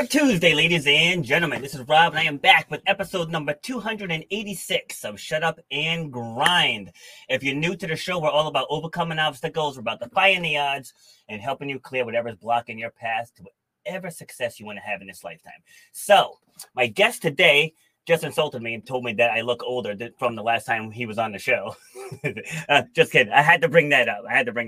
Happy Tuesday, ladies and gentlemen. This is Rob, and I am back with episode number 286 of Shut Up and Grind. If you're new to the show, we're all about overcoming obstacles. We're about defying the odds and helping you clear whatever's blocking your path to whatever success you want to have in this lifetime. So, my guest today just insulted me and told me that I look older from the last time he was on the show. Just kidding. I had to bring that up.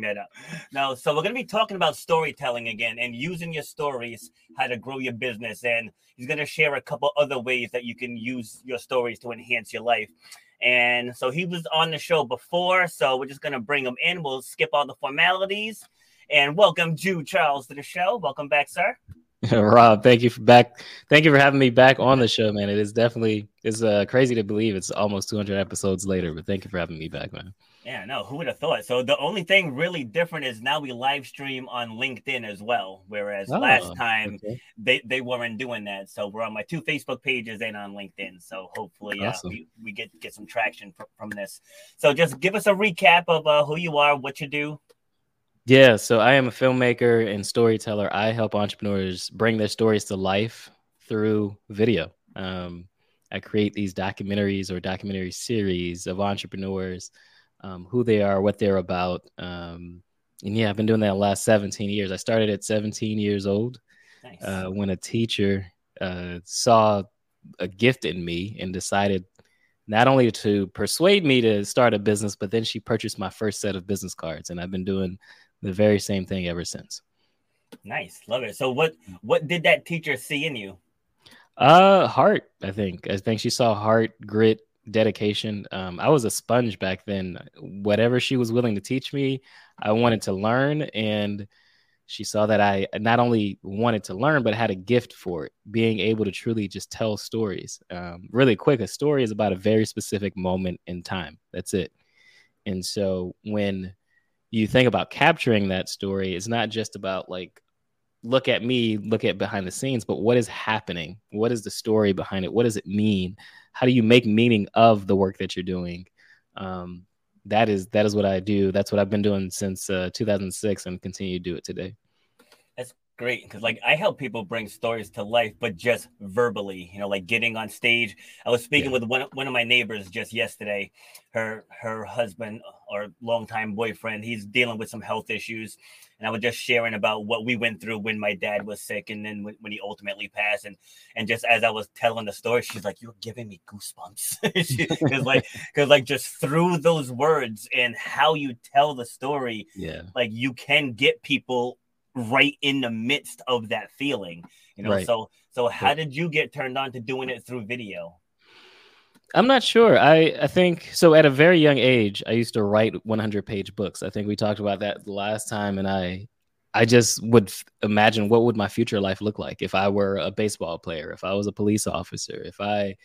No, so we're going to be talking about storytelling again and using your stories, how to grow your business. And he's going to share a couple other ways that you can use your stories to enhance your life. And so he was on the show before, so we're just going to bring him in. We'll skip all the formalities and welcome Jude Charles to the show. Welcome back, sir. Rob, thank you for having me back on the show, man. It is definitely crazy to believe it's almost 200 episodes later, but thank you for having me back, man. Yeah, no, who would have thought? So the only thing really different is now we live stream on LinkedIn as well, whereas last time they weren't doing that. So we're on my two Facebook pages and on LinkedIn. So hopefully awesome. we get some traction from this. So just give us a recap of who you are, what you do. Yeah, so I am a filmmaker and storyteller. I help entrepreneurs bring their stories to life through video. I create these documentaries or documentary series of entrepreneurs, who they are, what they're about. And yeah, I've been doing that the last 17 years. I started at 17 years old. Nice. When a teacher saw a gift in me and decided not only to persuade me to start a business, but then she purchased my first set of business cards. And I've been doing the very same thing ever since. Nice. Love it. So what did that teacher see in you? Heart, I think she saw heart, grit, dedication. I was a sponge back then. Whatever she was willing to teach me, I wanted to learn. And she saw that I not only wanted to learn, but had a gift for it, being able to truly just tell stories. Really quick, a story is about a very specific moment in time. That's it. And so when you think about capturing that story, it's not just about like, look at me, look at behind the scenes, but what is happening? What is the story behind it? What does it mean? How do you make meaning of the work that you're doing? That is what I do. That's what I've been doing since 2006 and continue to do it today. That's great, because like I help people bring stories to life, but just verbally, like getting on stage. I was speaking with one of my neighbors just yesterday. Her husband or longtime boyfriend, he's dealing with some health issues, and I was just sharing about what we went through when my dad was sick, and then when he ultimately passed, and just as I was telling the story, she's like, "You're giving me goosebumps," because like just through those words and how you tell the story, like you can get people right in the midst of that feeling, Right. So how did you get turned on to doing it through video? I'm not sure. I think so. At a very young age, I used to write 100-page books. I think we talked about that the last time, and I just would imagine what would my future life look like if I were a baseball player, if I was a police officer, if I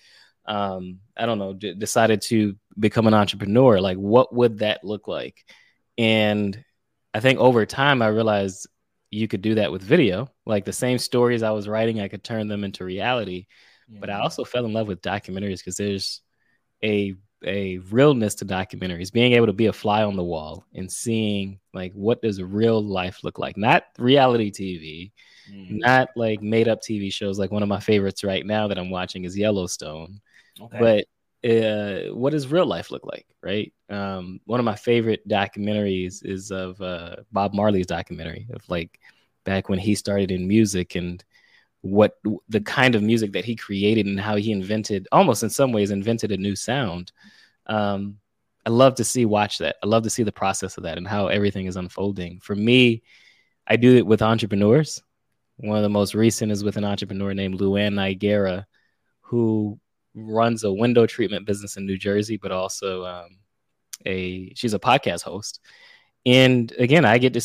don't know, decided to become an entrepreneur. Like, what would that look like? And I think over time, I realized you could do that with video. Like the same stories I was writing, I could turn them into reality. But I also fell in love with documentaries because there's a realness to documentaries, being able to be a fly on the wall and seeing like, what does real life look like? Not reality TV, not like made up TV shows. Like one of my favorites right now that I'm watching is Yellowstone. Okay. But what does real life look like? Right. One of my favorite documentaries is of Bob Marley's documentary of like back when he started in music and what the kind of music that he created and how he almost in some ways invented a new sound. I love to watch that. I love to see the process of that and how everything is unfolding. For me, I do it with entrepreneurs. One of the most recent is with an entrepreneur named Luann Nigera, who runs a window treatment business in New Jersey, but also she's a podcast host. And again, I get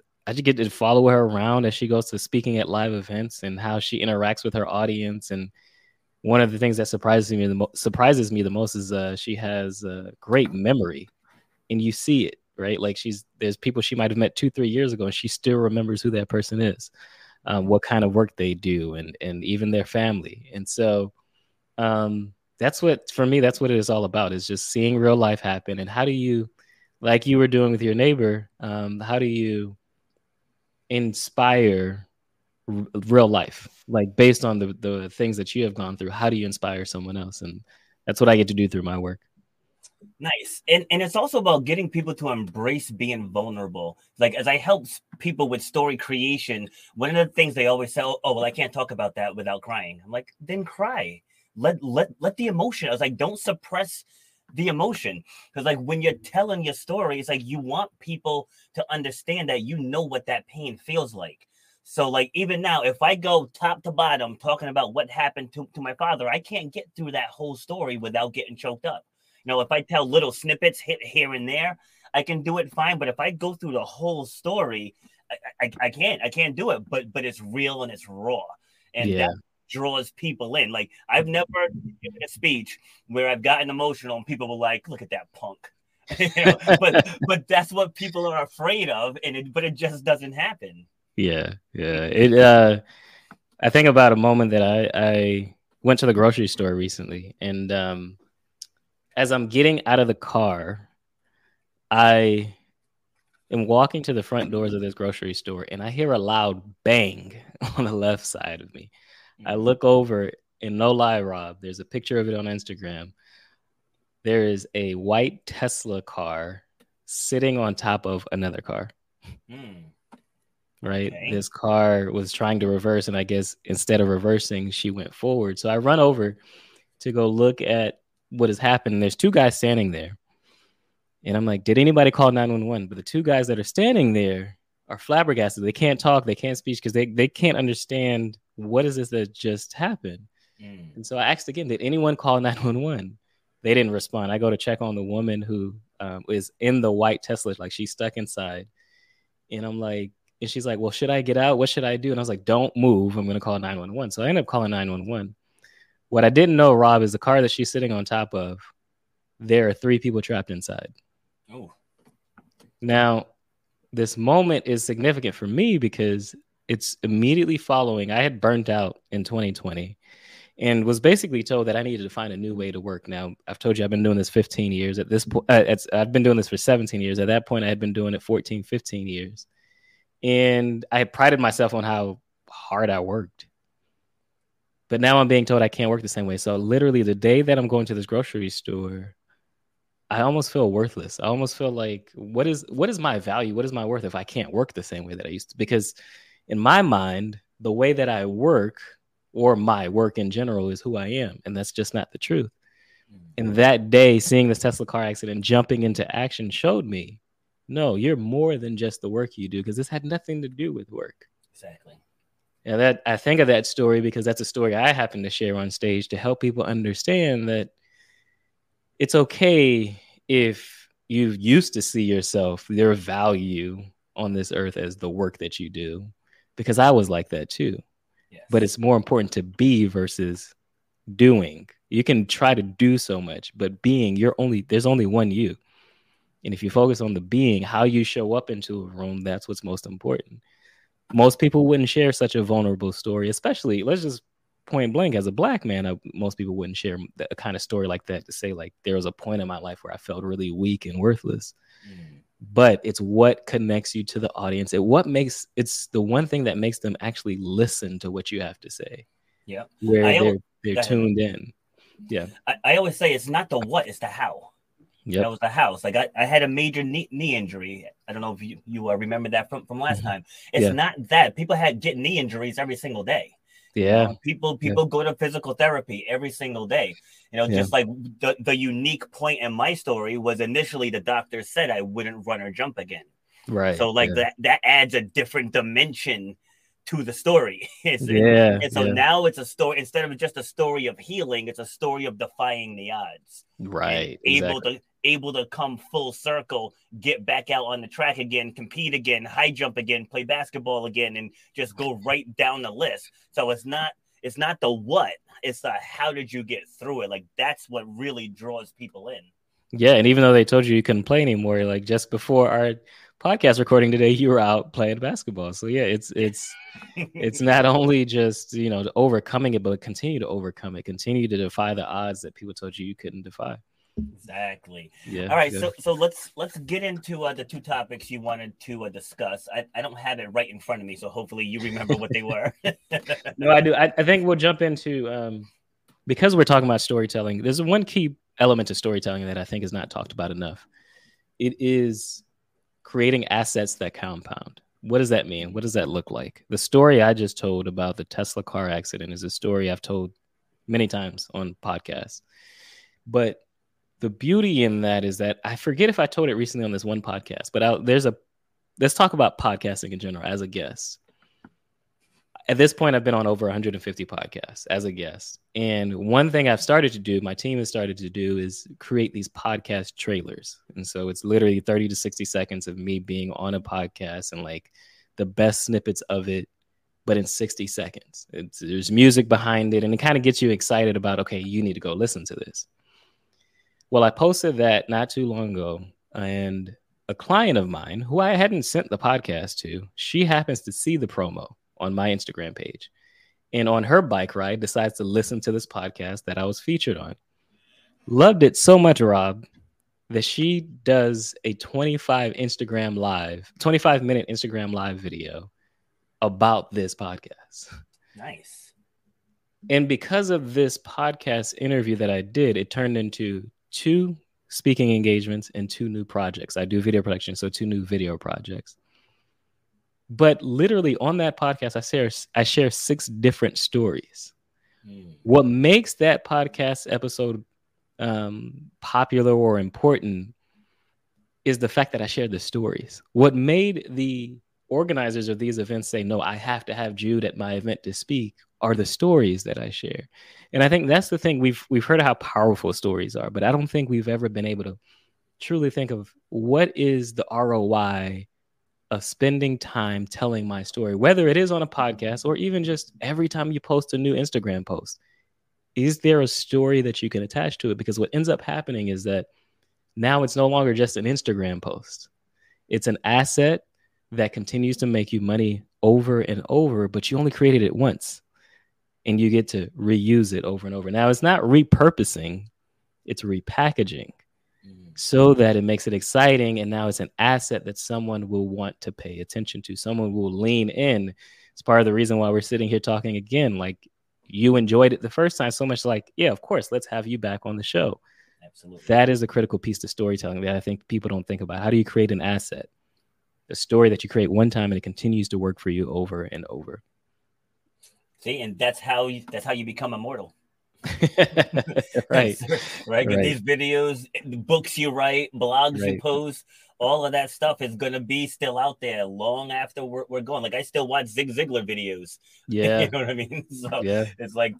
to follow her around as she goes to speaking at live events and how she interacts with her audience. And one of the things that surprises me the most is she has a great memory, and you see it, right? Like there's people she might have met 2-3 years ago, and she still remembers who that person is, what kind of work they do, and even their family. And so that's what it is all about, is just seeing real life happen. And how do you, like you were doing with your neighbor, how do you inspire real life, like based on the things that you have gone through. How do you inspire someone else? And that's what I get to do through my work. Nice. And it's also about getting people to embrace being vulnerable. Like as I help people with story creation, one of the things they always say, oh, well, I can't talk about that without crying. I'm like, then cry. Let the emotion. I was like, don't suppress the emotion. Because like when you're telling your story, it's like you want people to understand that you know what that pain feels like. So like even now, if I go top to bottom talking about what happened to my father, I can't get through that whole story without getting choked up. You know, if I tell little snippets hit here and there, I can do it fine. But if I go through the whole story, I can't do it. But it's real and it's raw, and Yeah. that draws people in. Like I've never given a speech where I've gotten emotional and people were like, "Look at that punk," you know. But that's what people are afraid of, but it just doesn't happen. Yeah. I think about a moment that I went to the grocery store recently, and as I'm getting out of the car, I am walking to the front doors of this grocery store, and I hear a loud bang on the left side of me. I look over, and no lie, Rob, there's a picture of it on Instagram. There is a white Tesla car sitting on top of another car. Right? Okay. This car was trying to reverse, and I guess instead of reversing, she went forward. So I run over to go look at what has happened. There's two guys standing there. And I'm like, did anybody call 911? But the two guys that are standing there are flabbergasted. They can't talk. They can't speak because they can't understand what is this that just happened. And so I asked again, did anyone call 911? They didn't respond. I go to check on the woman who is in the white Tesla, like she's stuck inside. And I'm like, and she's like, well, should I get out? What should I do? And I was like, don't move. I'm going to call 911. So I ended up calling 911. What I didn't know, Rob, is the car that she's sitting on top of, there are 3 people trapped inside. Oh. Now, this moment is significant for me because it's immediately following. I had burnt out in 2020 and was basically told that I needed to find a new way to work. Now, I've told you I've been doing this 15 years. At this point, I've been doing this for 17 years. At that point, I had been doing it 14, 15 years. And I prided myself on how hard I worked. But now I'm being told I can't work the same way. So literally the day that I'm going to this grocery store, I almost feel worthless. I almost feel like, what is my value? What is my worth if I can't work the same way that I used to? Because in my mind, the way that I work or my work in general is who I am. And that's just not the truth. And that day, seeing this Tesla car accident, jumping into action showed me, no, you're more than just the work you do, because this had nothing to do with work. Exactly. And that I think of that story because that's a story I happen to share on stage to help people understand that it's okay if you used to see yourself, your value on this earth as the work that you do, because I was like that too. Yes. But it's more important to be versus doing. You can try to do so much, but being, there's only one you. And if you focus on the being, how you show up into a room, that's what's most important. Most people wouldn't share such a vulnerable story, especially, let's just point blank, as a Black man, most people wouldn't share a kind of story like that, to say like there was a point in my life where I felt really weak and worthless. But it's what connects you to the audience. It's the one thing that makes them actually listen to what you have to say. Yeah, where they're tuned in. Yeah, I always say it's not the what, it's the how. Yep. That was the house. Like I had a major knee injury. I don't know if you remember that from last time. It's not that people get knee injuries every single day. Yeah. People go to physical therapy every single day. Just like the unique point in my story was initially the doctor said I wouldn't run or jump again. Right. So like that adds a different dimension to the story. Now it's a story, instead of just a story of healing, it's a story of defying the odds. Right. Able to come full circle, get back out on the track again, compete again, high jump again, play basketball again, and just go right down the list. So it's not the what, it's the how did you get through it. Like that's what really draws people in. Yeah, and even though they told you couldn't play anymore, like just before our podcast recording today, you were out playing basketball. So yeah, it's not only just overcoming it, but continue to overcome it, continue to defy the odds that people told you couldn't defy. Exactly. Yeah. All right. Yeah. So let's get into the two topics you wanted to discuss. I don't have it right in front of me, so hopefully you remember what they were. No, I do. I think we'll jump into because we're talking about storytelling. There's one key element to storytelling that I think is not talked about enough. It is creating assets that compound. What does that mean? What does that look like? The story I just told about the Tesla car accident is a story I've told many times on podcasts. But the beauty in that is that I forget if I told it recently on this one podcast, but let's talk about podcasting in general as a guest. At this point, I've been on over 150 podcasts as a guest. And one thing I've started to do, my team has started to do, is create these podcast trailers. And so it's literally 30 to 60 seconds of me being on a podcast and like the best snippets of it, but in 60 seconds. There's music behind it, and it kind of gets you excited about, okay, you need to go listen to this. Well, I posted that not too long ago, and a client of mine who I hadn't sent the podcast to, she happens to see the promo on my Instagram page. And on her bike ride, decides to listen to this podcast that I was featured on. Loved it so much, Rob, that she does a 25-minute Instagram live video about this podcast. Nice. And because of this podcast interview that I did, it turned into 2 speaking engagements and 2 new projects. I do video production, so 2 new video projects. But literally on that podcast, I share 6 different stories. What makes that podcast episode popular or important is the fact that I shared the stories. What made the organizers of these events say, no, I have to have Jude at my event to speak, are the stories that I share. And I think that's the thing. We've heard of how powerful stories are, but I don't think we've ever been able to truly think of what is the ROI of spending time telling my story, whether it is on a podcast or even just every time you post a new Instagram post. Is there a story that you can attach to it? Because what ends up happening is that now it's no longer just an Instagram post. It's an asset that continues to make you money over and over, but you only created it once and you get to reuse it over and over. Now, it's not repurposing, it's repackaging so that it makes it exciting. And now it's an asset that someone will want to pay attention to. Someone will lean in. It's part of the reason why we're sitting here talking again. Like, you enjoyed it the first time so much, like, yeah, of course, let's have you back on the show. Absolutely. That is a critical piece to storytelling that I think people don't think about. How do you create an asset? A story that you create one time and it continues to work for you over and over. See, and that's how you become immortal. Right. Right. These videos, books you write, blogs you post, all of that stuff is going to be still out there long after we're gone. Like, I still watch Zig Ziglar videos. Yeah. You know what I mean? So it's like,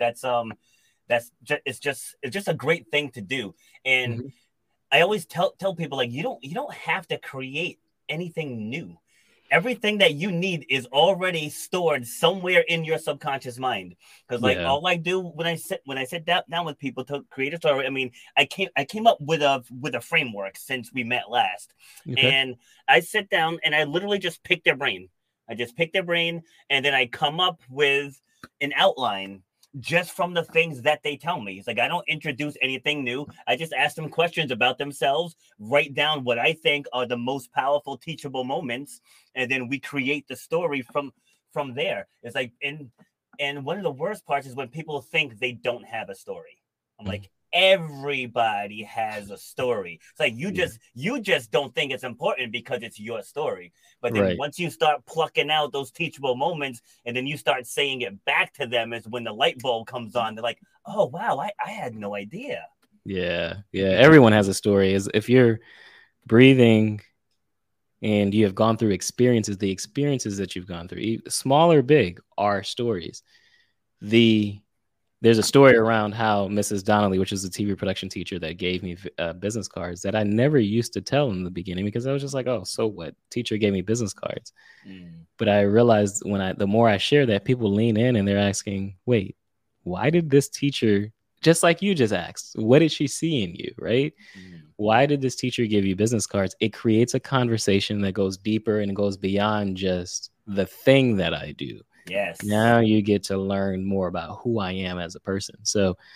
it's just a great thing to do. And I always tell people, like, you don't have to create anything new. Everything that you need is already stored somewhere in your subconscious mind. Because all I do when I sit down with people to create a story, I mean, I came up with a framework since we met last. And I sit down and I literally just pick their brain. I just pick their brain, and then I come up with an outline just from the things that they tell me. It's like, I don't introduce anything new. I just ask them questions about themselves, write down what I think are the most powerful teachable moments, and then we create the story from there. It's like, and one of the worst parts is when people think they don't have a story. I'm like, everybody has a story. It's like, you just don't think it's important because it's your story. But then once you start plucking out those teachable moments and then you start saying it back to them, is when the light bulb comes on. They're like, oh wow, I had no idea. Yeah. Everyone has a story. If you're breathing and you have gone through experiences, the experiences that you've gone through, small or big, are stories. There's a story around how Mrs. Donnelly, which is a TV production teacher that gave me business cards, that I never used to tell in the beginning because I was just like, oh, so what? Teacher gave me business cards. But I realized the more I share that, people lean in and they're asking, wait, why did this teacher, just like you just asked, what did she see in you, right? Why did this teacher give you business cards? It creates a conversation that goes deeper and goes beyond just the thing that I do. Yes. Now you get to learn more about who I am as a person. So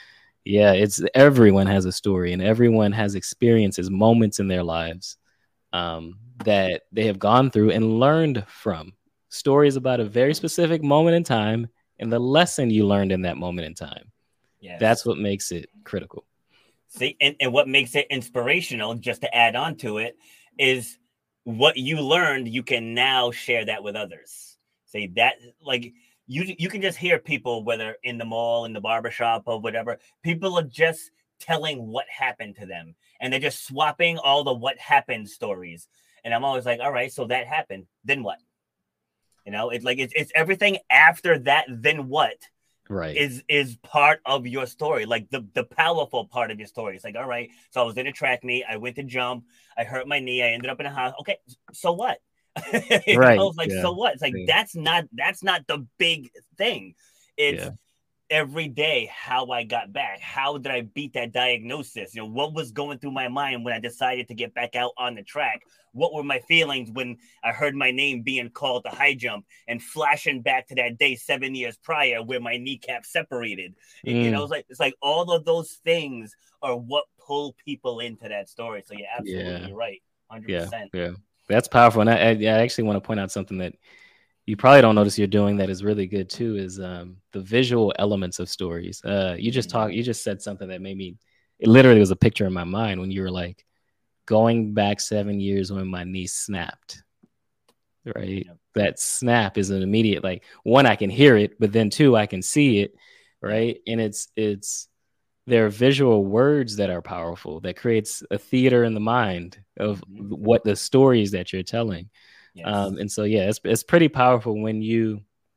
Yeah, it's everyone has a story, and everyone has experiences, moments in their lives that they have gone through and learned from. Stories about a very specific moment in time and the lesson you learned in that moment in time. That's Yes. what makes it critical. See, and what makes it inspirational, just to add on to it, is what you learned, you can now share that with others. See that, like, you can just hear people, whether in the mall, in the barbershop, or whatever, people are just telling what happened to them. And they're just swapping all the what happened stories. And I'm always like, all right, so that happened. Then what? It's like it's everything after that, then what? Right. Is part of your story, like the powerful part of your story. It's like, all right, so I was in a track meet, I went to jump, I hurt my knee, I ended up in a house. Okay, so what? Right. It's like, Yeah. so what? It's like, Yeah. that's not the big thing. It's Yeah. every day how I got back. How did I beat that diagnosis? What was going through my mind when I decided to get back out on the track? What were my feelings when I heard my name being called to high jump, and flashing back to that day 7 years prior where my kneecap separated? It's like all of those things are what pull people into that story. So yeah, absolutely, you're right, Yeah. 100%. Yeah. That's powerful. And I actually want to point out something that you probably don't notice you're doing that is really good too, is the visual elements of stories. You just said something that made me, it literally was a picture in my mind when you were like, going back 7 years when my knee snapped, right? Yep. That snap is an immediate, like, one, I can hear it, but then two, I can see it, right? And it's there are visual words that are powerful, that creates a theater in the mind of what the stories that you're telling. Yes. And so, yeah, it's pretty powerful when you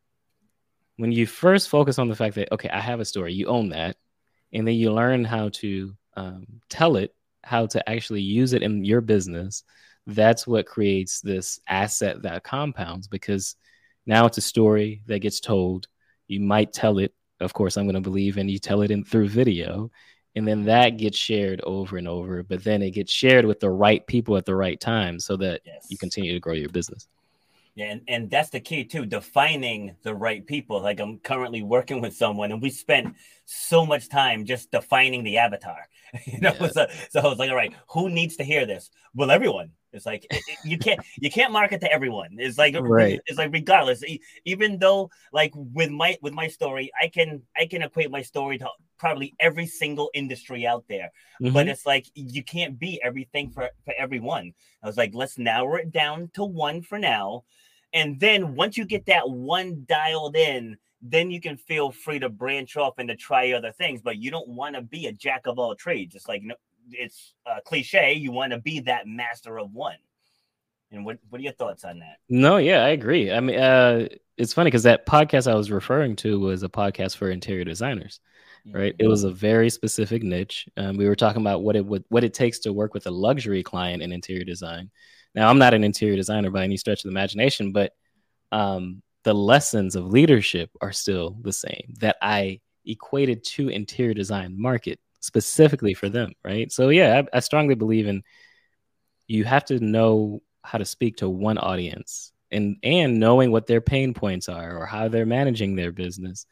first focus on the fact that, okay, I have a story, you own that, and then you learn how to tell it, how to actually use it in your business. That's what creates this asset that compounds, because now it's a story that gets told. You might tell it, of course, I'm going to believe, and you tell it through video, and then that gets shared over and over, but then it gets shared with the right people at the right time so that you continue to grow your business. Yeah, and that's the key too, defining the right people. Like, I'm currently working with someone, and we spent so much time just defining the avatar. So I was like, all right, who needs to hear this? Well, everyone. It's like you can't market to everyone. It's like right. It's like, regardless, even though, like, with my story, I can equate my story to probably every single industry out there. But it's like, you can't be everything for everyone. I was like, let's narrow it down to one for now. And then once you get that one dialed in, then you can feel free to branch off and to try other things. But you don't want to be a jack of all trades. It's like, it's a cliche. You want to be that master of one. And what are your thoughts on that? No, yeah, I agree. I mean, it's funny because that podcast I was referring to was a podcast for interior designers, right? It was a very specific niche. We were talking about what it takes to work with a luxury client in interior design. Now, I'm not an interior designer by any stretch of the imagination, but the lessons of leadership are still the same that I equated to interior design market specifically for them, right? So yeah, I strongly believe in, you have to know how to speak to one audience, and knowing what their pain points are or how they're managing their business.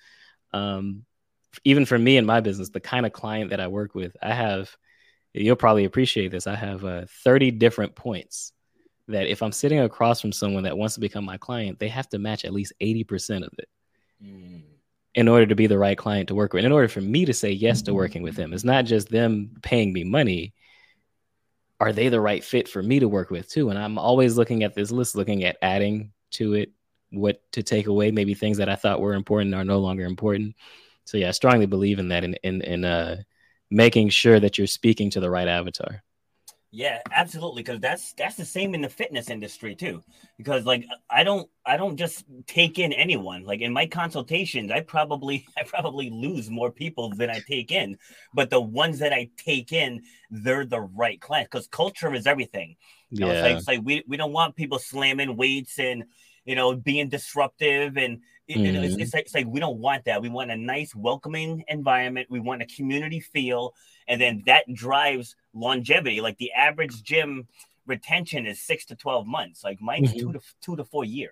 Even for me in my business, the kind of client that I work with, you'll probably appreciate this, I have 30 different points that if I'm sitting across from someone that wants to become my client, they have to match at least 80% of it in order to be the right client to work with. In order for me to say yes to working with them, it's not just them paying me money. Are they the right fit for me to work with too? And I'm always looking at this list, looking at adding to it, what to take away, maybe things that I thought were important are no longer important. So yeah, I strongly believe in that, in making sure that you're speaking to the right avatar. Yeah, absolutely. Because that's the same in the fitness industry too. Because, like, I don't just take in anyone. Like, in my consultations, I probably lose more people than I take in. But the ones that I take in, they're the right client. Because culture is everything. Yeah. It's like we don't want people slamming weights and being disruptive, and it's like we don't want that. We want a nice, welcoming environment. We want a community feel, and then that drives longevity. Like, the average gym retention is 6 to 12 months. Like, mine's 2 to 4 years.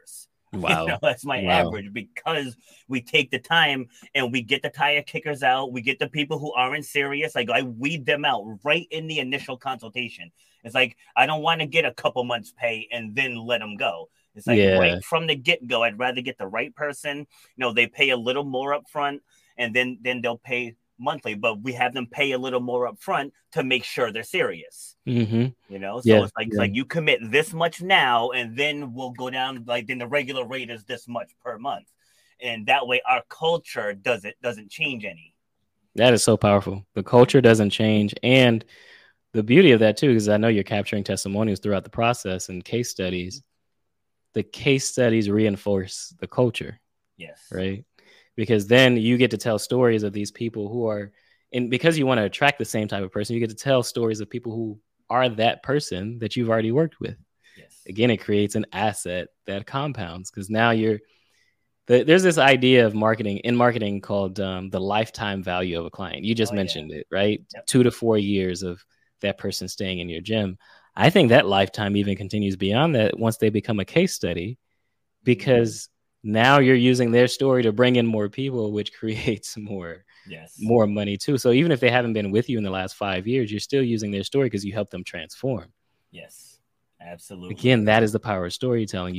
Wow. That's my Wow. average, because we take the time and we get the tire kickers out. We get the people who aren't serious. Like, I weed them out right in the initial consultation. It's like, I don't want to get a couple months pay and then let them go. It's like right Yeah. from the get go, I'd rather get the right person. They pay a little more up front, and then they'll pay monthly, but we have them pay a little more up front to make sure they're serious. Mm-hmm. So Yeah. it's like you commit this much now, and then we'll go down, like, then the regular rate is this much per month, and that way our culture doesn't change any. That is so powerful. The culture doesn't change. And the beauty of that too, because I know you're capturing testimonials throughout the process and case studies. The case studies reinforce the culture. Yes. Right. Because then you get to tell stories of these people who are, and because you want to attract the same type of person, you get to tell stories of people who are that person that you've already worked with. Yes. Again, it creates an asset that compounds, because now there's this idea of marketing called the lifetime value of a client. You just mentioned it, right? Yep. 2 to 4 years of that person staying in your gym. I think that lifetime even continues beyond that once they become a case study, because now you're using their story to bring in more people, which creates more money too. So even if they haven't been with you in the last 5 years, you're still using their story because you helped them transform. Yes, absolutely. Again, that is the power of storytelling.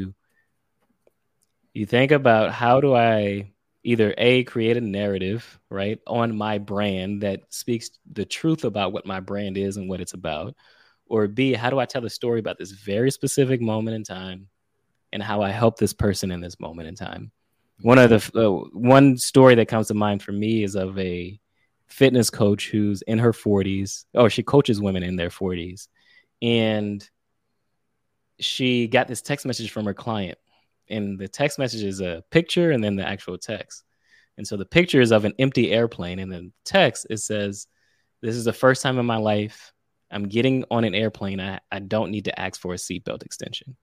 You think about, how do I either create a narrative, right, on my brand that speaks the truth about what my brand is and what it's about, or B, how do I tell a story about this very specific moment in time and how I help this person in this moment in time. One story that comes to mind for me is of a fitness coach who's in her 40s. Oh, she coaches women in their 40s. And she got this text message from her client. And the text message is a picture and then the actual text. And so the picture is of an empty airplane. And the text, it says, "This is the first time in my life I'm getting on an airplane. I don't need to ask for a seatbelt extension."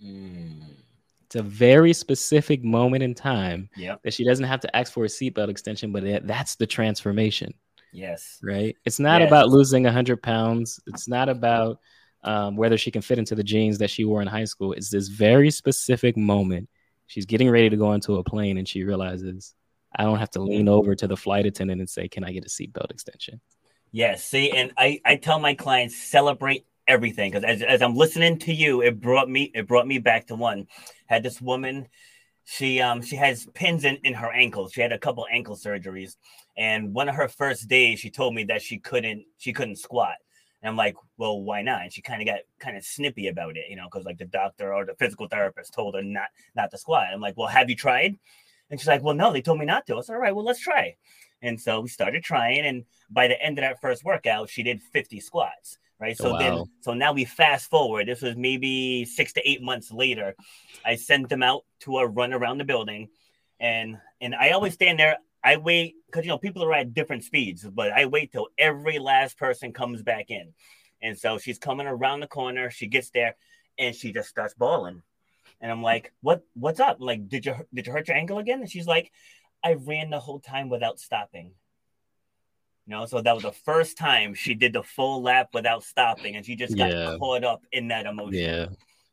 It's a very specific moment in time that she doesn't have to ask for a seatbelt extension, but that's the transformation. Yes. Right. It's not about losing 100 pounds. It's not about whether she can fit into the jeans that she wore in high school. It's this very specific moment. She's getting ready to go into a plane and she realizes, I don't have to lean over to the flight attendant and say, "Can I get a seatbelt extension?" Yes. See, and I tell my clients, celebrate everything, because as I'm listening to you, it brought me back to one. Had this woman, she has pins in her ankles. She had a couple ankle surgeries, and one of her first days, she told me that she couldn't squat. And I'm like, well, why not? And she kind of got snippy about it, because like the doctor or the physical therapist told her not to squat. I'm like, well, have you tried? And she's like, well, no, they told me not to. I said, all right, well, let's try. And so we started trying, and by the end of that first workout, she did 50 squats. Right. So so now we fast forward. This was maybe 6 to 8 months later. I sent them out to a run around the building, and I always stand there. I wait, because people are at different speeds, but I wait till every last person comes back in. And so she's coming around the corner. She gets there, and she just starts bawling. And I'm like, what's up? Like, did you hurt your ankle again? And she's like, I ran the whole time without stopping. So that was the first time she did the full lap without stopping, and she just got caught up in that emotion.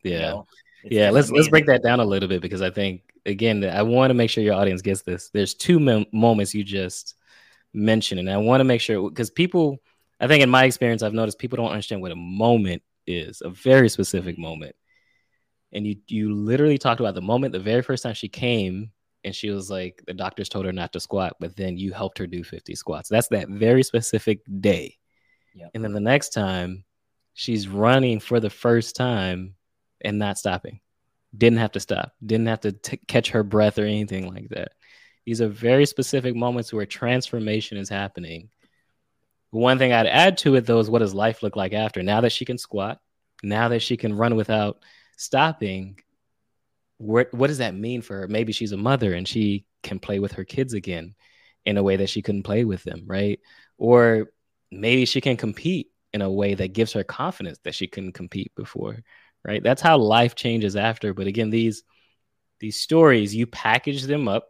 Let's break that down a little bit, because I think, again, I want to make sure your audience gets this. There's two moments you just mentioned, and I want to make sure, because people, I think in my experience, I've noticed people don't understand what a moment is, a very specific moment. And you literally talked about the moment, the very first time she came, and she was like, the doctors told her not to squat, but then you helped her do 50 squats. That's that very specific day. Yep. And then the next time, she's running for the first time and not stopping. Didn't have to stop. Didn't have to catch her breath or anything like that. These are very specific moments where transformation is happening. One thing I'd add to it, though, is what does life look like after? Now that she can squat, now that she can run without stopping, what does that mean for her? Maybe she's a mother and she can play with her kids again in a way that she couldn't play with them, right? Or maybe she can compete in a way that gives her confidence that she couldn't compete before, right? That's how life changes after. But again, these stories, you package them up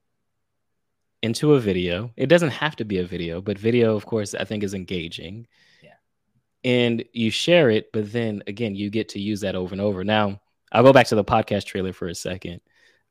into a video. It doesn't have to be a video, but video, of course, I think is engaging. Yeah. And you share it, but then again, you get to use that over and over. Now, I'll go back to the podcast trailer for a second.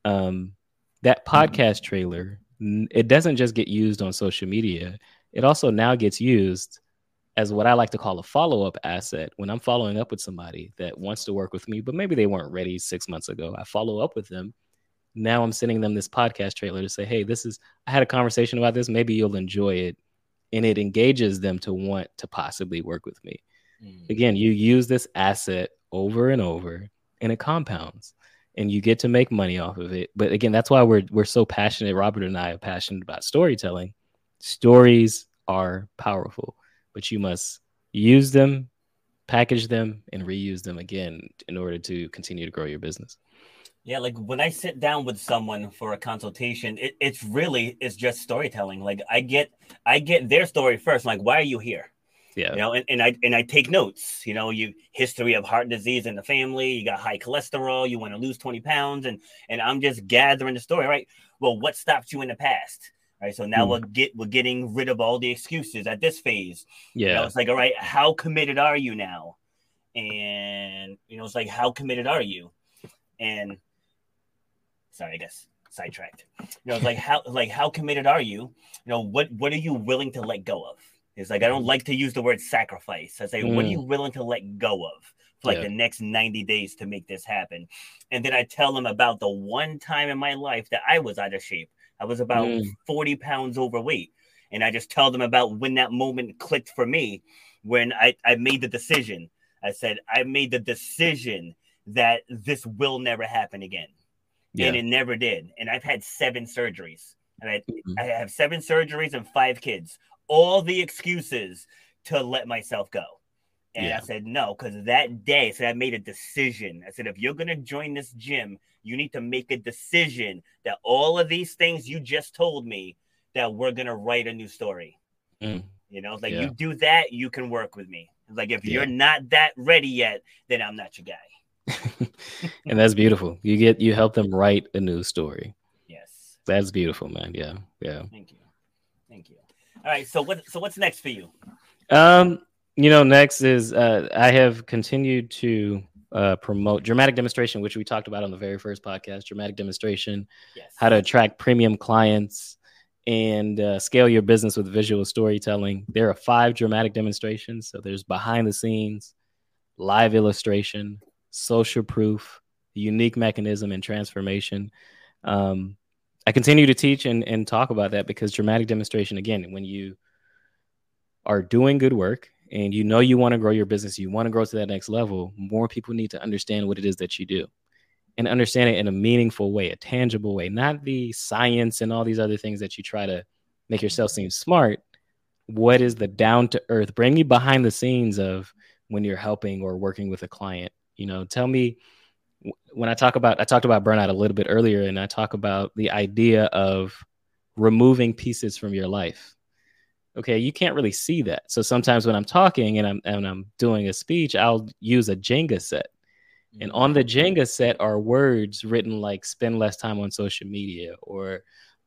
That podcast trailer, it doesn't just get used on social media. It also now gets used as what I like to call a follow-up asset. When I'm following up with somebody that wants to work with me, but maybe they weren't ready 6 months ago, I follow up with them. Now I'm sending them this podcast trailer to say, hey, I had a conversation about this. Maybe you'll enjoy it. And it engages them to want to possibly work with me. Again, you use this asset over and over, and it compounds, and you get to make money off of it. But again, that's why we're so passionate. Robert and I are passionate about storytelling. Stories are powerful, but you must use them, package them, and reuse them again in order to continue to grow your business. Yeah, like when I sit down with someone for a consultation, it's just storytelling. Like I get their story first. Like, why are you here? Yeah. You know, and I take notes. You know, history of heart disease in the family, you got high cholesterol, you want to lose 20 pounds, and I'm just gathering the story, right? Well, what stopped you in the past? Right. So now we're getting rid of all the excuses at this phase. Yeah. You know, it's like, all right, how committed are you now? And it's like, how committed are you? And sorry, I guess sidetracked. It's like how committed are you? What are you willing to let go of? It's like I don't like to use the word sacrifice. I say, what are you willing to let go of for the next 90 days to make this happen? And then I tell them about the one time in my life that I was out of shape. I was about 40 pounds overweight. And I just tell them about when that moment clicked for me, when I made the decision. I said, I made the decision that this will never happen again. Yeah. And it never did. And I've had 7 surgeries. And I have 7 surgeries and 5 kids. All the excuses to let myself go. And I said, no, because that day, I made a decision. I said, if you're going to join this gym, you need to make a decision that all of these things you just told me, that we're going to write a new story. You do that, you can work with me. Like, if you're not that ready yet, then I'm not your guy. And that's beautiful. You help them write a new story. Yes. That's beautiful, man. Yeah. Thank you. All right. So what's next for you? Next is I have continued to promote dramatic demonstration, which we talked about on the very first podcast. Dramatic demonstration, how to attract premium clients and scale your business with visual storytelling. There are 5 dramatic demonstrations. So there's behind the scenes, live illustration, social proof, unique mechanism, and transformation. I continue to teach and talk about that because dramatic demonstration, again, when you are doing good work and you want to grow your business, you want to grow to that next level, more people need to understand what it is that you do and understand it in a meaningful way, a tangible way, not the science and all these other things that you try to make yourself seem smart. What is the down to earth? Bring me behind the scenes of when you're helping or working with a client. Tell me, when I talked about burnout a little bit earlier, and I talk about the idea of removing pieces from your life. Okay, you can't really see that. So sometimes when I'm talking and I'm doing a speech, I'll use a Jenga set. And on the Jenga set are words written like spend less time on social media or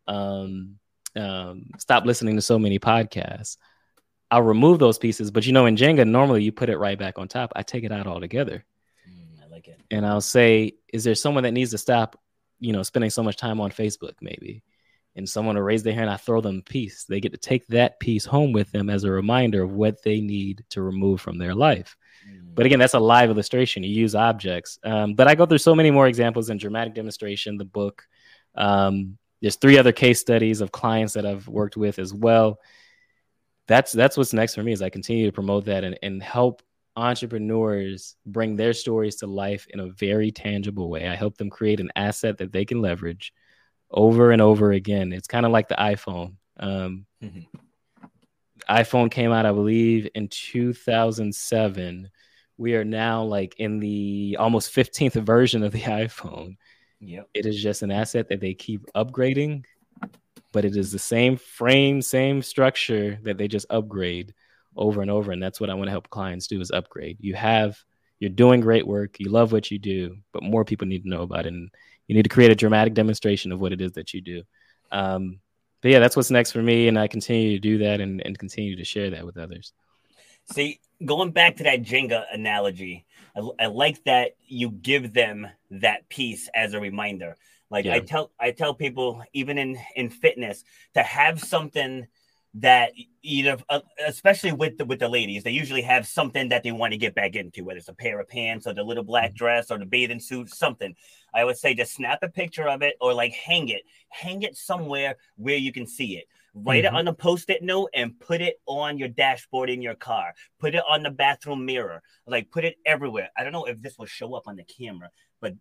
stop listening to so many podcasts. I'll remove those pieces. But in Jenga, normally you put it right back on top. I take it out altogether. I like it. And I'll say, is there someone that needs to stop, spending so much time on Facebook maybe? And someone will raise their hand, I throw them a piece. They get to take that piece home with them as a reminder of what they need to remove from their life. But again, that's a live illustration. You use objects. But I go through so many more examples in dramatic demonstration, the book. There's 3 other case studies of clients that I've worked with as well. That's what's next for me, is I continue to promote that and help entrepreneurs bring their stories to life in a very tangible way. I help them create an asset that they can leverage over and over again. It's kind of like the iPhone. iPhone came out, I believe, in 2007. We are now like in the almost 15th version of the iPhone. Yep. It is just an asset that they keep upgrading, but it is the same frame, same structure that they just upgrade over and over. And that's what I want to help clients do, is upgrade. You're doing great work. You love what you do, but more people need to know about it. And you need to create a dramatic demonstration of what it is that you do. But yeah, that's what's next for me. And I continue to do that and continue to share that with others. See, going back to that Jenga analogy, I like that you give them that piece as a reminder. Like Yeah. I tell people, even in fitness, to have something that either, especially with the ladies, they usually have something that they want to get back into, whether it's a pair of pants or the little black dress or the bathing suit, something. I would say just snap a picture of it, or like hang it somewhere where you can see it. Write it on a post-it note and put it on your dashboard in your car. Put it on the bathroom mirror. Like, put it everywhere. I don't know if this will show up on the camera, but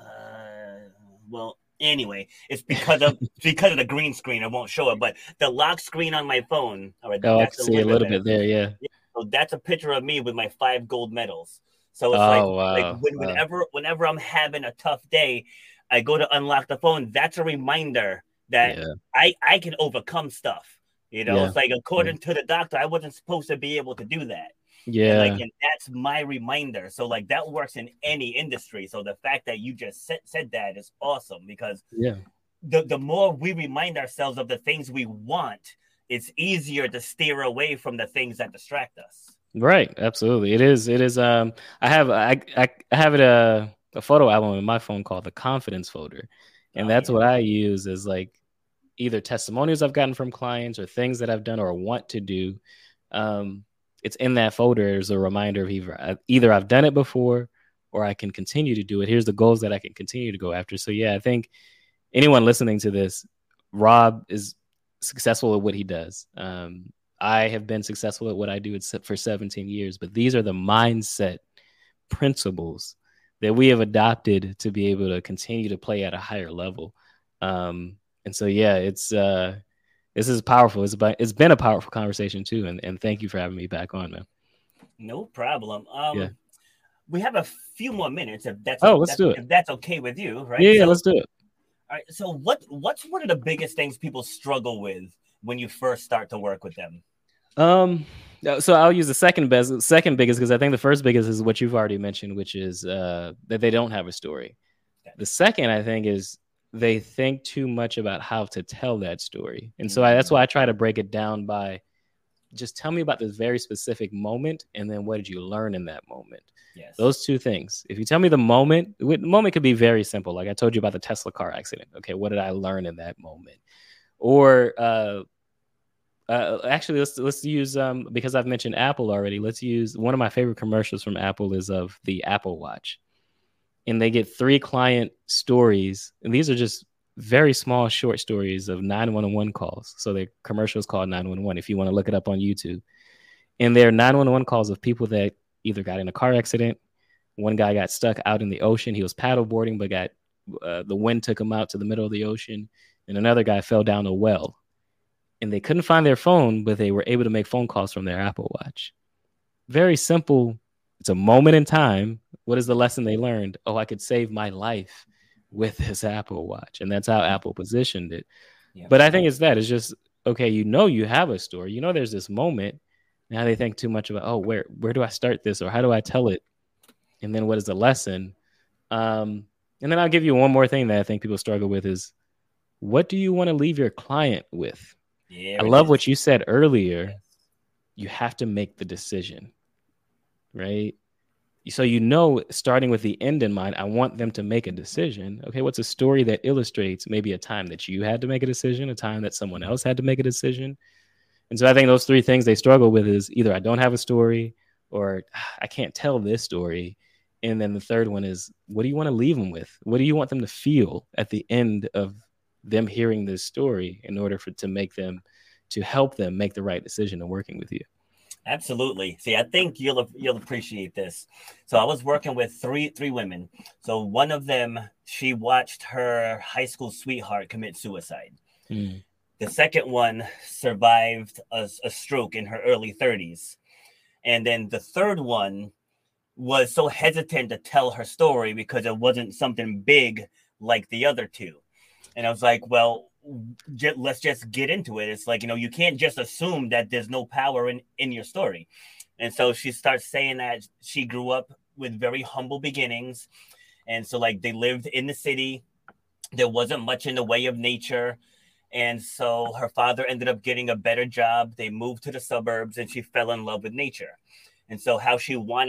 well, anyway, it's because of the green screen. It won't show it, but the lock screen on my phone. All right, Oh, I that's can a see a little bit little better. bit there. Yeah. Yeah, so that's a picture of me with my 5 gold medals. So it's Oh, like wow. Wow. whenever I'm having a tough day, I go to unlock the phone. That's a reminder that Yeah. I can overcome stuff. Yeah. It's like, Yeah. according to the doctor, I wasn't supposed to be able to do that. Yeah. And that's my reminder. So like that works in any industry. So the fact that you just said that is awesome, because Yeah. the more we remind ourselves of the things we want, it's easier to steer away from the things that distract us. Right. Absolutely. It is. It is. I have it a photo album in my phone called the confidence folder, and Oh that's yeah. what I use as like either testimonials I've gotten from clients or things that I've done or want to do. Um, it's in that folder as a reminder of either I've done it before or I can continue to do it. Here's the goals that I can continue to go after. So yeah, I think anyone listening to this, Rob is successful at what he does. I have been successful at what I do for 17 years, but these are the mindset principles that we have adopted to be able to continue to play at a higher level. And so, yeah, this is powerful. It's been a powerful conversation too. And thank you for having me back on, man. No problem. Yeah. We have a few more minutes, if Oh, let's do it. if that's okay with you, right? Yeah, So, let's do it. all right. So, what's one of the biggest things people struggle with when you first start to work with them? So I'll use the second biggest because I think the first biggest is what you've already mentioned, which is that they don't have a story. The second, I think, is they think too much about how to tell that story, and so that's why I try to break it down by just tell me about this very specific moment, and then what did you learn in that moment? Yes. Those two things. If you tell me the moment could be very simple. Like I told you about the Tesla car accident. Okay, what did I learn in that moment? Or actually, let's use because I've mentioned Apple already. Let's use one of my favorite commercials from Apple is of the Apple Watch, and they get 3 client stories, and these are just very small, short stories of 911 calls. So the commercial is called 911. If you want to look it up on YouTube, and they're 911 calls of people that either got in a car accident. One guy got stuck out in the ocean. He was paddleboarding, but got the wind took him out to the middle of the ocean, and another guy fell down a well. And they couldn't find their phone, but they were able to make phone calls from their Apple Watch. Very simple. It's a moment in time. What is the lesson they learned? Oh, I could save my life with this Apple Watch. And that's how Apple positioned it. Yeah. But I think it's just, okay, you have a story. There's this moment. Now they think too much about, oh, where do I start this? Or how do I tell it? And then what is the lesson? And then I'll give you one more thing that I think people struggle with is, what do you want to leave your client with? Yeah, I love what you said earlier. Yes. You have to make the decision, right? So, starting with the end in mind, I want them to make a decision. Okay, what's a story that illustrates maybe a time that you had to make a decision, a time that someone else had to make a decision? And so I think those 3 things they struggle with is either I don't have a story or I can't tell this story. And then the third one is, what do you want to leave them with? What do you want them to feel at the end of them hearing this story in order to help them make the right decision in working with you? Absolutely. See, I think you'll appreciate this. So I was working with three women. So one of them, she watched her high school sweetheart commit suicide. Mm. The second one survived a stroke in her early 30s. And then the third one was so hesitant to tell her story because it wasn't something big like the other 2. And I was like, well, let's just get into it. It's like, you can't just assume that there's no power in your story. And so she starts saying that she grew up with very humble beginnings. And so like they lived in the city. There wasn't much in the way of nature. And so her father ended up getting a better job. They moved to the suburbs and she fell in love with nature. And so how she wanted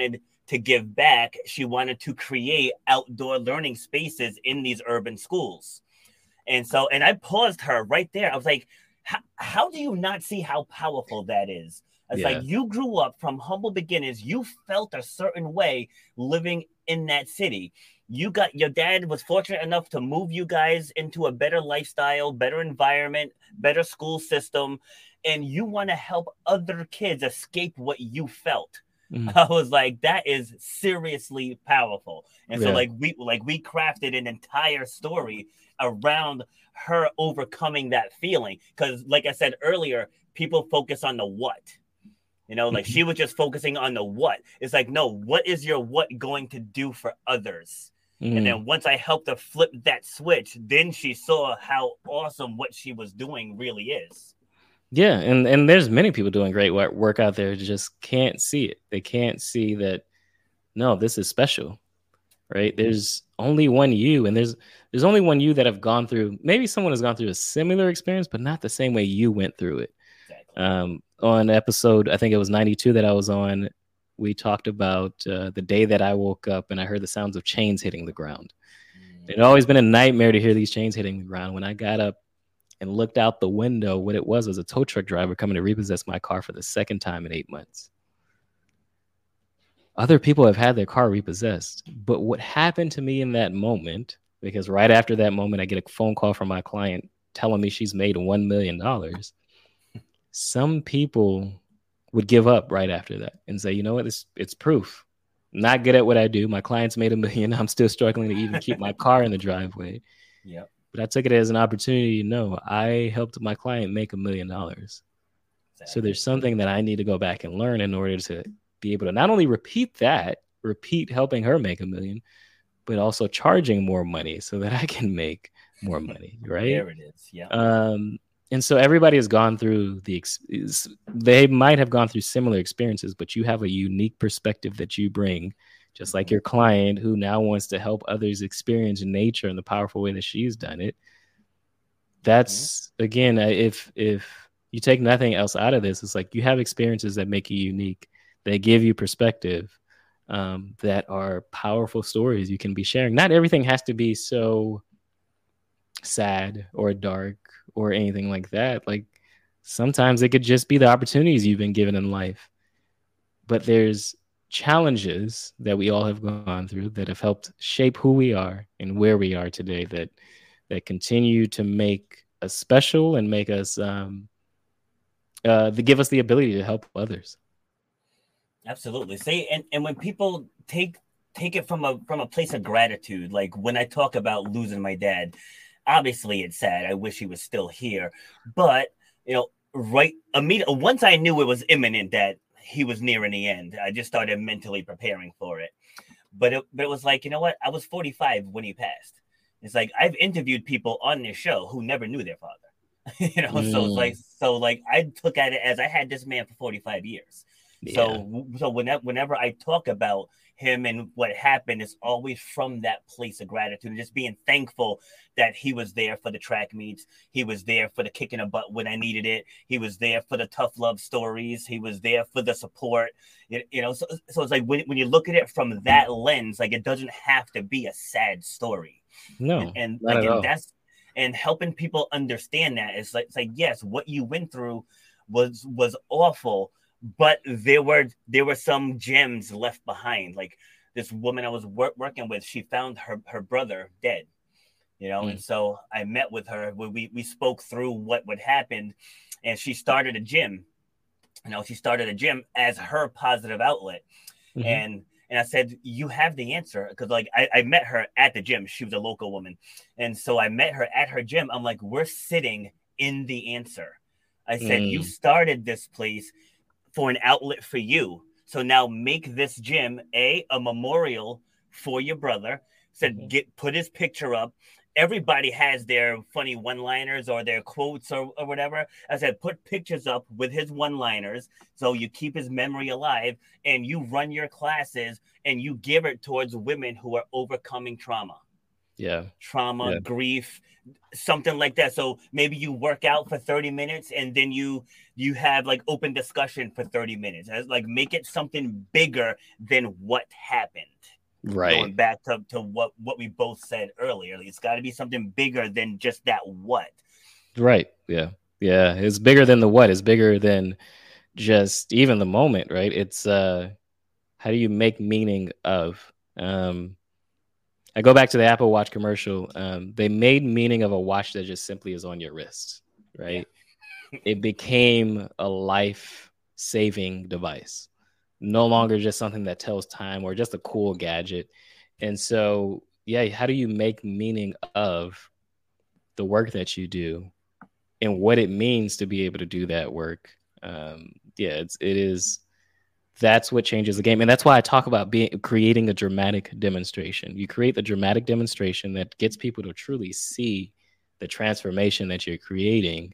to give back, she wanted to create outdoor learning spaces in these urban schools. And so, and I paused her right there. I was like, how do you not see how powerful that is? It's like you grew up from humble beginnings. You felt a certain way living in that city. Your dad was fortunate enough to move you guys into a better lifestyle, better environment, better school system. And you want to help other kids escape what you felt. I was like, that is seriously powerful. And so we crafted an entire story around her overcoming that feeling. Because like I said earlier, people focus on the what. You know, like she was just focusing on the what. It's like, no, what is your what going to do for others? And then once I helped her flip that switch, then she saw how awesome what she was doing really is. Yeah, and there's many people doing great work out there who just can't see it. They can't see that, no, this is special, right? There's only one you, and there's only one you that have gone through, maybe someone has gone through a similar experience, but not the same way you went through it. Exactly. On episode, I think it was 92 that I was on, we talked about the day that I woke up and I heard the sounds of chains hitting the ground. It had always been a nightmare to hear these chains hitting the ground. When I got up and looked out the window, what it was a tow truck driver coming to repossess my car for the second time in 8 months. Other people have had their car repossessed. But what happened to me in that moment, because right after that moment, I get a phone call from my client telling me she's made $1 million. Some people would give up right after that and say, you know what, it's proof. I'm not good at what I do. My client's made $1 million. I'm still struggling to even keep my car in the driveway. Yeah. But I took it as an opportunity to know I helped my client make $1 million. Exactly. So there's something that I need to go back and learn in order to be able to not only repeat helping her make $1 million, but also charging more money so that I can make more money. Right. There it is. Yeah. And so everybody has gone through they might have gone through similar experiences, but you have a unique perspective that you bring, just like your client who now wants to help others experience nature in the powerful way that she's done it. That's, again, if you take nothing else out of this, it's like you have experiences that make you unique, that give you perspective, that are powerful stories you can be sharing. Not everything has to be so sad or dark or anything like that. Like sometimes it could just be the opportunities you've been given in life. But there's challenges that we all have gone through that have helped shape who we are and where we are today, that continue to make us special and make us that give us the ability to help others. Absolutely. See, and when people take it from a place of gratitude, like when I talk about losing my dad, obviously it's sad. I wish he was still here, but once I knew it was imminent that he was nearing the end, I just started mentally preparing for it. But it was like, you know what? I was 45 when he passed. It's like I've interviewed people on this show who never knew their father. So I took at it as I had this man for 45 years. Yeah. So whenever I talk about him and what happened, it's always from that place of gratitude and just being thankful that he was there for the track meets. He was there for the kick in the butt when I needed it. He was there for the tough love stories. He was there for the support. So it's like when you look at it from that lens, like it doesn't have to be a sad story. No, and helping people understand that it's like yes, what you went through was awful. But there were some gems left behind. Like this woman I was working with, she found her brother dead, and so I met with her. We spoke through what happened, and she started a gym. She started a gym as her positive outlet. Mm-hmm. And I said, you have the answer. Because like I met her at the gym. She was a local woman. And so I met her at her gym. I'm like, we're sitting in the answer. I said, you started this place for an outlet for you. So now make this gym a memorial for your brother. Said put his picture up. Everybody has their funny one-liners or their quotes or whatever. I said put pictures up with his one-liners so you keep his memory alive, and you run your classes and you give it towards women who are overcoming trauma. trauma, grief, something like that. So maybe you work out for 30 minutes and then you have like open discussion for 30 minutes. Like make it something bigger than what happened. Right. Going back to what we both said earlier. Like, it's got to be something bigger than just that what. Right. Yeah. Yeah. It's bigger than the what. It's bigger than just even the moment, right? It's how do you make meaning of? I go back to the Apple Watch commercial. They made meaning of a watch that just simply is on your wrist, right? It became a life-saving device, no longer just something that tells time or just a cool gadget. And so, how do you make meaning of the work that you do and what it means to be able to do that work? That's what changes the game. And that's why I talk about creating a dramatic demonstration. You create the dramatic demonstration that gets people to truly see the transformation that you're creating.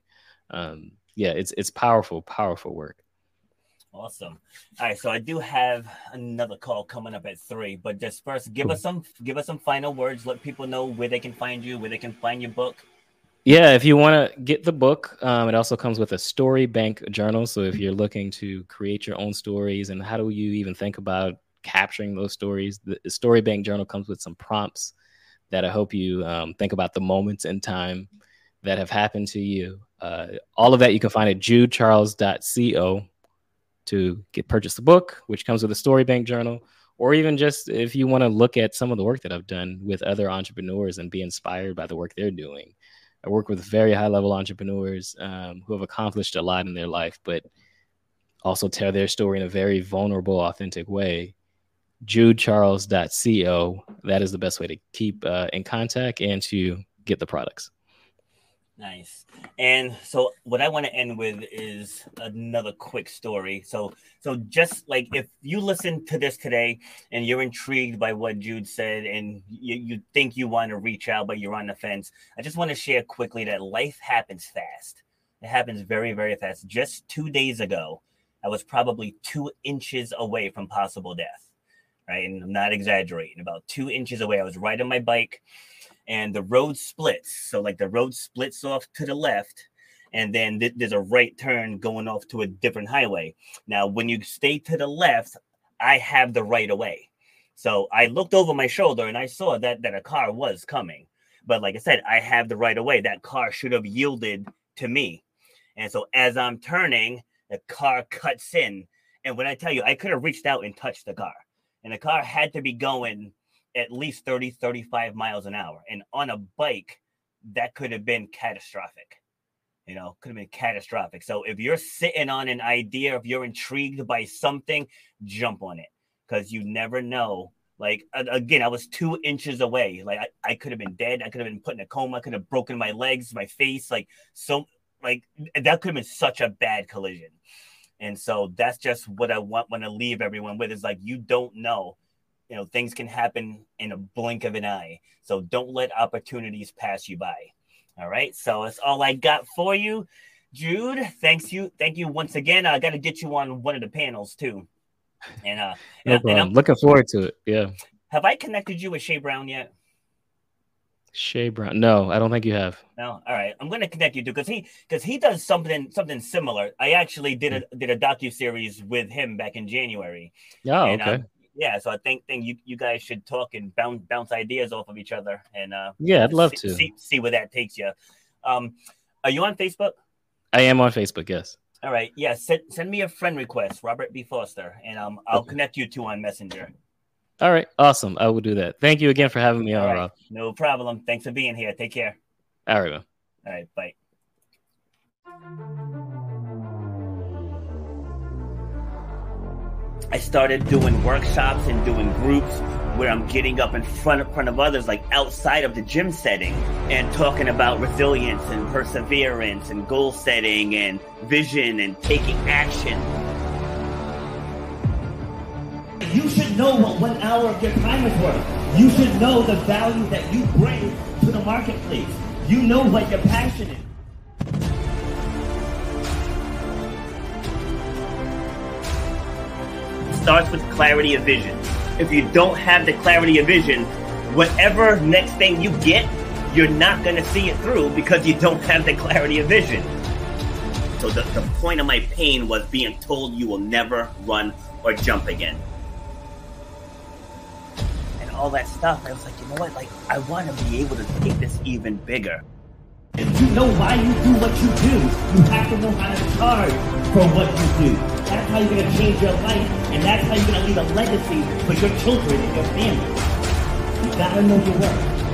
It's powerful, powerful work. Awesome. All right, so I do have another call coming up at 3, but just first give us some final words. Let people know where they can find you, where they can find your book. Yeah, if you want to get the book, it also comes with a story bank journal. So if you're looking to create your own stories and how do you even think about capturing those stories, the story bank journal comes with some prompts that I hope you think about the moments in time that have happened to you. All of that you can find at judecharles.co to purchase the book, which comes with a story bank journal, or even just if you want to look at some of the work that I've done with other entrepreneurs and be inspired by the work they're doing. I work with very high-level entrepreneurs who have accomplished a lot in their life, but also tell their story in a very vulnerable, authentic way. judecharles.co. That is the best way to keep in contact and to get the products. Nice. And so what I want to end with is another quick story. So just like if you listen to this today and you're intrigued by what Jude said and you think you want to reach out, but you're on the fence, I just want to share quickly that life happens fast. It happens very, very fast. Just 2 days ago, I was probably 2 inches away from possible death, right? And I'm not exaggerating. About 2 inches away, I was riding my bike. And the road splits. So like the road splits off to the left and then there's a right turn going off to a different highway. Now, when you stay to the left, I have the right of way. So I looked over my shoulder and I saw that a car was coming. But like I said, I have the right of way. That car should have yielded to me. And so as I'm turning, the car cuts in. And when I tell you, I could have reached out and touched the car. And the car had to be going at least 30, 35 miles an hour. And on a bike, that could have been catastrophic. Could have been catastrophic. So if you're sitting on an idea, if you're intrigued by something, jump on it. Because you never know. Like, again, I was 2 inches away. Like, I could have been dead. I could have been put in a coma. I could have broken my legs, my face. That could have been such a bad collision. And so that's just what I want to leave everyone with is like, you don't know. Things can happen in a blink of an eye. So don't let opportunities pass you by. All right. So that's all I got for you. Jude, thank you once again. I got to get you on one of the panels too. And I'm looking forward to it. Yeah. Have I connected you with Shay Brown yet? Shay Brown? No, I don't think you have. No. All right. I'm going to connect you too because he does something similar. I actually did a docuseries with him back in January. Oh, okay. Yeah, so I think you guys should talk and bounce ideas off of each other, and I'd love to see where that takes you. Are you on Facebook? I am on Facebook. Yes. All right. Yeah. Send me a friend request, Robert B. Foster, and I'll connect you two on Messenger. All right. Awesome. I will do that. Thank you again for having me on, Rob. No problem. Thanks for being here. Take care. All right, man. All right. Bye. I started doing workshops and doing groups where I'm getting up in front of others, like outside of the gym setting, and talking about resilience and perseverance and goal setting and vision and taking action. You should know what 1 hour of your time is worth. You should know the value that you bring to the marketplace. You know what your passion is. Starts with clarity of vision. If you don't have the clarity of vision, whatever next thing you get, you're not going to see it through because you don't have the clarity of vision. So the point of my pain was being told you will never run or jump again. And all that stuff, I was like, you know what? Like, I want to be able to take this even bigger. If you know why you do what you do, you have to know how to charge for what you do. That's how you're going to change your life, and that's how you're going to leave a legacy for your children and your family. You got to know your worth.